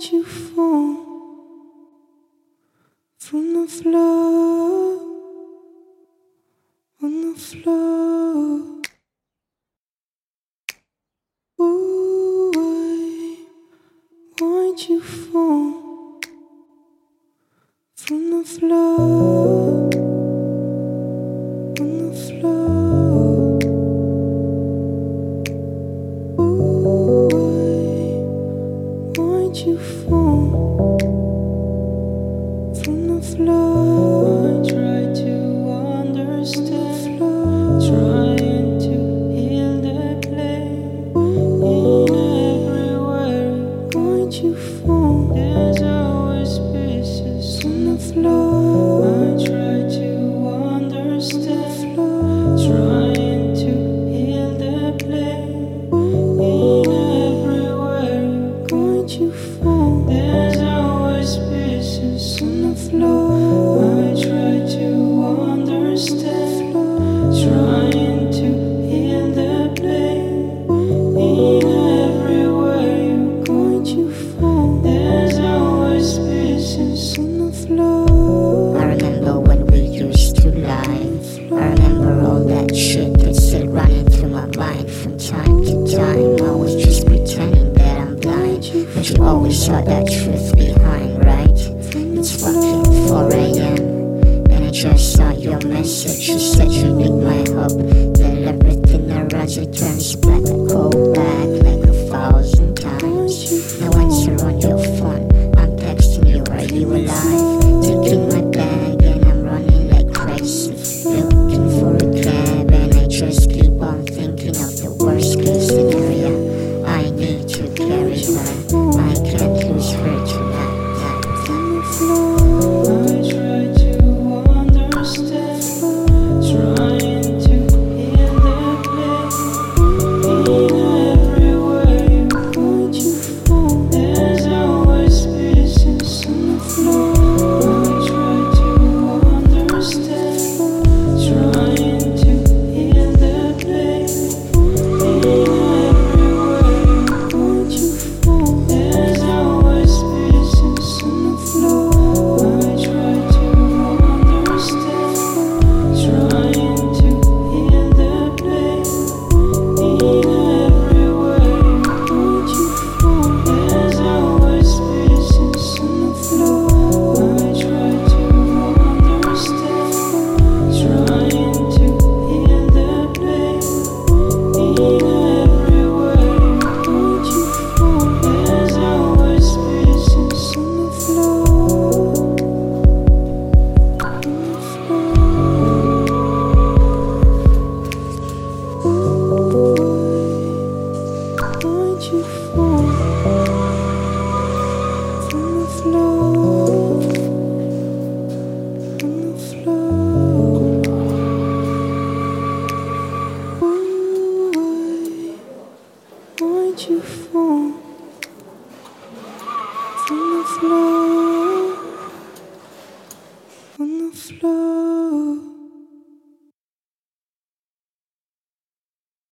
Why'd you fall from the floor, on the floor? Ooh, why'd you fall from the floor, on the floor? Ooh, why'd you fall from the floor? I try to understand, trying to heal the pain in everywhere. Why'd you fall? There's always pieces on the floor. I try to understand, trying to heal the pain in everywhere. Why'd you fall? There's always pieces on the floor. I try to understand, trying to heal the pain in everywhere. Why'd you fall? There's always pieces on the floor. I remember when we used to lie. I remember all that shit that's still running through my mind from time to time. I was just pretending that I'm blind, but you always saw that truth behind, right? It's fucking 4 AM, and I just saw your message. You said you need my help, that everything around you turns black like coal.